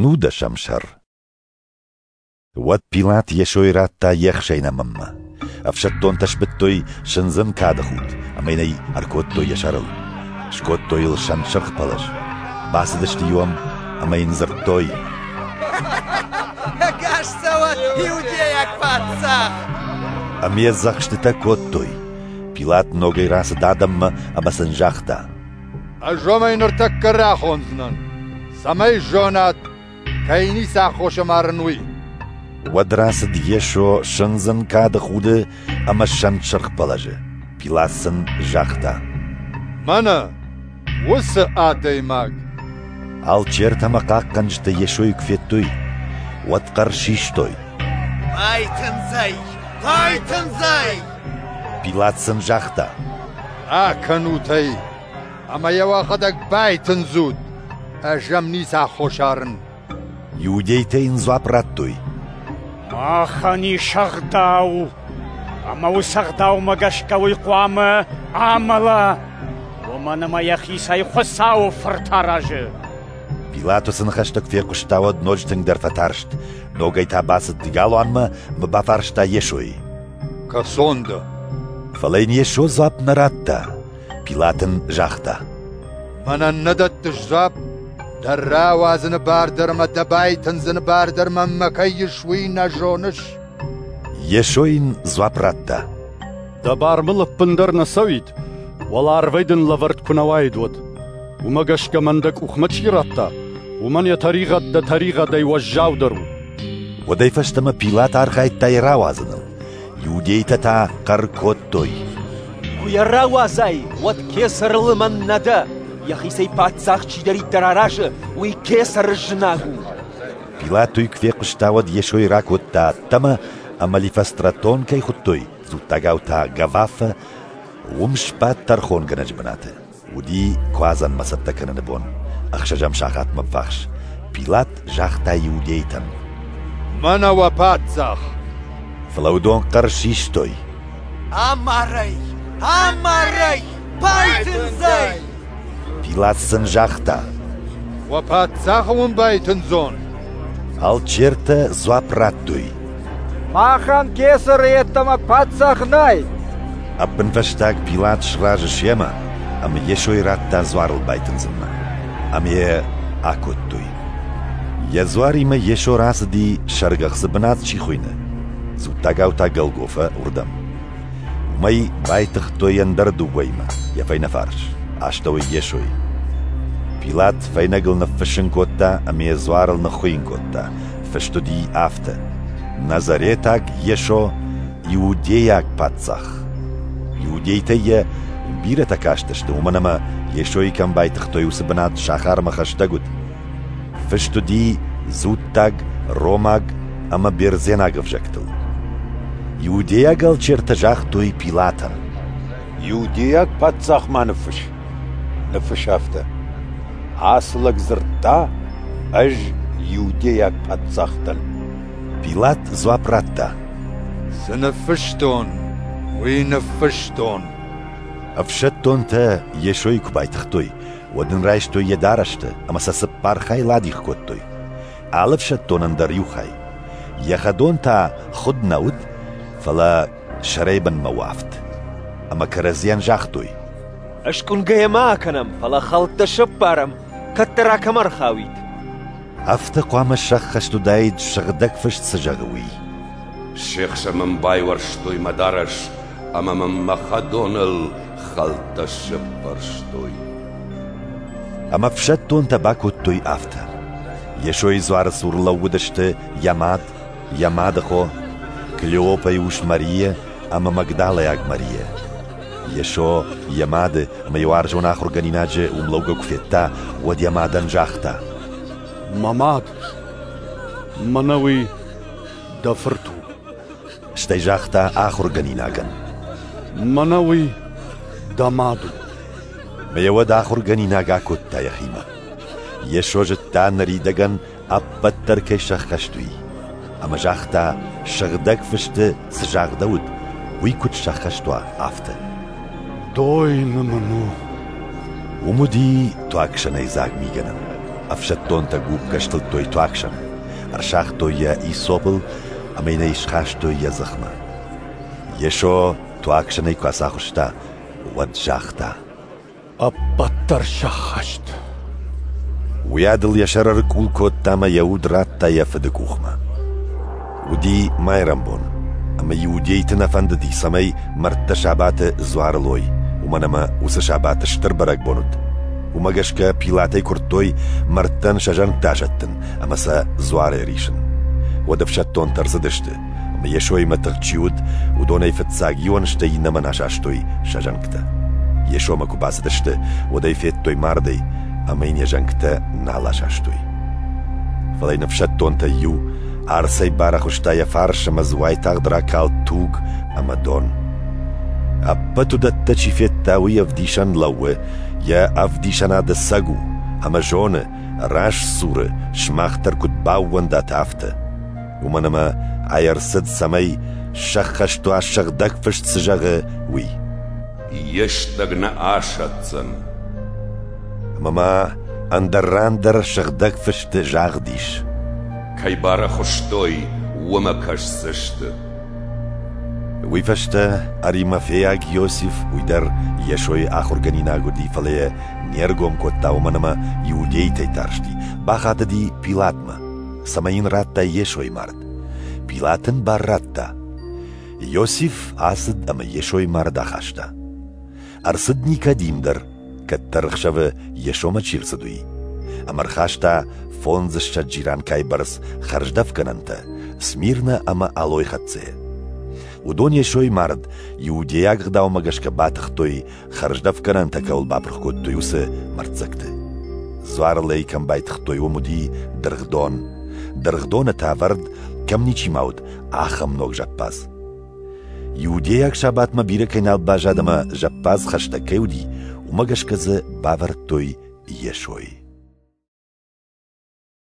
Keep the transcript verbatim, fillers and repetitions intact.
نودة شمشر ود بيلات يشوي راتا يخشينا مما أفشتون تشبتوي شنزن كادخوت أميني أركوتوي يشارل شكوتوي الشن شرخ بلش باسدشتي يوم أمين زرتوي كاش سوا يوديك فاتساخ أمي الزخشتتا كوتوي بيلات نوغي راس دادم أما سنجاختا أجومي نرتك راخونزنن سمي جونات كيني ساخوش مارنوي ودراسد يشو شنزن كادخوده أما شن شرخ بلجه بيلاسن جاختا مانا وس آتي ماك الچيرتا مقاق قنجتا يشوي كفيتوي واتقرشيشتوي بايتن زي بايتن زي بيلاتسن جاختا آكنوتي أما يواخدك بايتن زود أجمني ساخوشارن يوديتين زوابراتوي ماخاني شغداو أما وسغداو مغشكوي قوامة عملا ومن ما يخي سيخساو فرطاراج بيلاتوسن خشتك في قشتاود نوجتن در فتارشت نوغيتا باسد ديغالو عنما مبافارشتا يشوي كسوندا فلين يشو زاب نراتا بيلاتن جاختا منا ندت تجزاب در وازن باردر ما دبايتن زن باردر ما مكي شوي نجونش يشوين زواب راتا دبار ملف بندر نسويد والار ويدن لورد كنوايد ود ومغشك مندك اخمتشي راتا ومن يطريقة دا طريقة دا يوجاو درو وداي فشتما بيلات ارخايت تاي راوازنل يوديتا تا قركوتوي ويا راوازاي ود كيسر لمن ندا يخي سي باتساخ چيدري دراراج وي كيسر جناغو بيلاتوي كفي قشتاود يشوي راكوتا تما اما لفستراتون كي خطوي زوتاغاو تا غافا ومشبات ترخون غنج بناته ودي كوازن مسبتكن نبون اخشجم شاخات مبفخش بيلات جاختا يوديتن منا وباتساخ فلودون قرشيشتوي أماري أماري بايتن زي بيلات سنجاختا وباتساخ ومبايتن زون الچيرتا زوابراتوي ماخان كيسر يتما باتساخ ناي أبن فشتاك بيلات شراج شيما أم يشوي راتا زوار البايتن زلنا أم يه آكوتوي يزواري ما يشو راس دي شرغخ زبنات چي خوينه زو تاقاو تا قلقوفا وردم ومي بايتخ تو يندر دوويما يفين فارش عشتوي يشوي بيلات فينقل نفشن كوتا أم يزوار النخوين كوتا فشتو دي آفتا نظريتاك يشو يودياك باتساخ يوديتي بيرتا كاشتشت ومنما يشوي كان بايتخ تو يوسبنات شاخار مخشتاقود فشتو دي زوتاق روماق أما بيرزيناق فجاكتل يودياقل چيرتجاخ توي بيلاتا يودياق باتساخ ما نفش نفش هفته عاصلك زرتا أج يودياق باتساختن بيلات زوابراتا سنفشتون وينفشتون أفشتون تا يشوي كبايتختوي ودن رايشتو يدارشت أما سسبار خاي لادي خكوتوي عالف شتون اندر يوخاي يخدون تا خد نود فلا شريبا موافت أما كرزيان جاختوي أشكون قيما كنم فلا خلط شبارم كترا كمر خاويت أفت قوام الشخشتو دايد شغدك فشت سجاغوي شيخ من باي ورشتوي مدارش أما من مخدون الخلط الشبرشتوي أما فشتون تباكو توي أفتا يشوي زوار سور لودشت ياماد يامادخو كليوبا يوش ماريا أما مقدالة ياك ماريا يشو ياماد ما يوارجون آخر غنيناجة وملوغو كفيتا ود يامادن جاختا ماماد منوي دفرتو شتي جاختا آخر غنيناغن منوي دامادو ما يود آخر غنيناغا كوتا يخيما يشو جتا نريدغن أبتر كي شخشتوي أما جاختا شغدك فشت سجاغ داود ويكوت شخشتوا آفتا دوي نمنو ومدي تو أكشن إيزاق ميغنن afshaton ta gub kastel toy to action arshach to ya isopel amene ishkhash to ya zakhma yesho to action ay kwasakhshta wad jakhta أبطر شخشت ويادل يشرر كل كوت تاما يود راتا يفدك أخما ودي ما يرمبون أما يوديتنا فند دي سمي مرت شعبات زوار لوي ومنما وس شعبات شتربرك بوند وما قشكا بيلاتي كورتوي مرتن شجن تاجتن أما سا زوار ريشن ودفشتون ترزدشت أما يشوي متغتشيود ودوني فتساقيون شتي نما ناشاشتوي شجنكتا Yesho ma kubasdashte ودای فیت توی مردی اما این یجنگت نالاشاشتوی فلای نفشتون تا یو عرصی بارا خوشتا یفارش مزوای تغدرا کال توگ اما دون ابتو دتا چی فیت تاوی افدیشن لوه یا افدیشن آد سگو اما جونه راش سوره شماختر کد باون دا تافته ومنما عیرسد سمی شخشتو عشق فشت سجاغه وی Ieștăgnă așațăn. Mama, andar-randar shagdag fishte jagdish. Kai bara khoshtoi, wama kashsashte. Wi fishte arima feag Yosif uidar yeshoi akhorganina gudi fale niergom kotta umanama iudei tarshti. Bachata di Pilatma. Samain ratta yeshoi mard. Pilaten barratta. Yosif asad ama yeshoi mard akhashta. أرصد نيكاديم در كترخشوا يشوما تشيرسدوي أمر خاشتا فونز الشجيران كايبرس خرج دفكننتا سميرنا أما ألوي خدسه ودون يشوي مرد يودياغ غداو مغشك باتختوي خرج دفكننتا كول بابرخكوت تويوسه مرتزكته زوار لي كم بايتختوي ومدي درغدون درغدون تاورد كم نيچي ماود آخم نوغ جاكباز يودياك شابات ما بيركين الباجادما جباز خشتا كيودي ومغش كذا باور توي يشوي